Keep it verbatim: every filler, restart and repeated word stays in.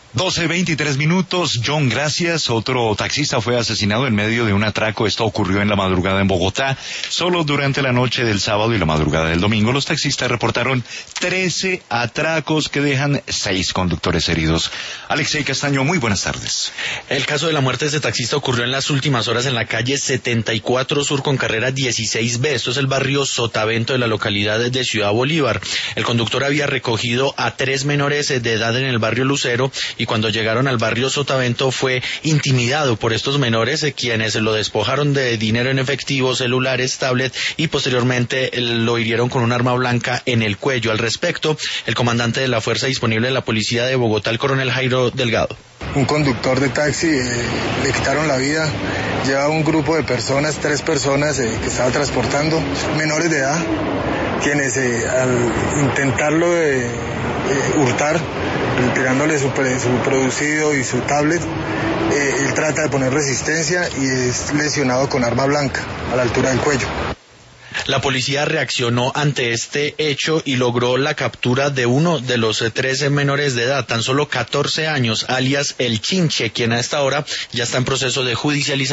doce veintitrés minutos, John, gracias. Otro taxista fue asesinado en medio de un atraco. Esto ocurrió en la madrugada en Bogotá. Solo durante la noche del sábado y la madrugada del domingo, los taxistas reportaron trece atracos que dejan seis conductores heridos. Alexei Castaño, muy buenas tardes. El caso de la muerte de este taxista ocurrió en las últimas horas en la calle setenta y cuatro Sur con carrera dieciséis B. Esto es el barrio Sotavento de la localidad de Ciudad Bolívar. El conductor había recogido a tres menores de edad en el barrio Lucero y cuando llegaron al barrio Sotavento fue intimidado por estos menores, eh, quienes lo despojaron de dinero en efectivo, celulares, tablet y posteriormente eh, lo hirieron con un arma blanca en el cuello. Al respecto, el comandante de la Fuerza Disponible de la Policía de Bogotá, el coronel Jairo Delgado. Un conductor de taxi, eh, le quitaron la vida. Lleva un grupo de personas, tres personas eh, que estaba transportando, menores de edad, quienes eh, al intentarlo de eh, hurtar, retirándole su, su producido y su tablet, eh, él trata de poner resistencia y es lesionado con arma blanca a la altura del cuello. La policía reaccionó ante este hecho y logró la captura de uno de los trece menores de edad, tan solo catorce años, alias El Chinche, quien a esta hora ya está en proceso de judicialización.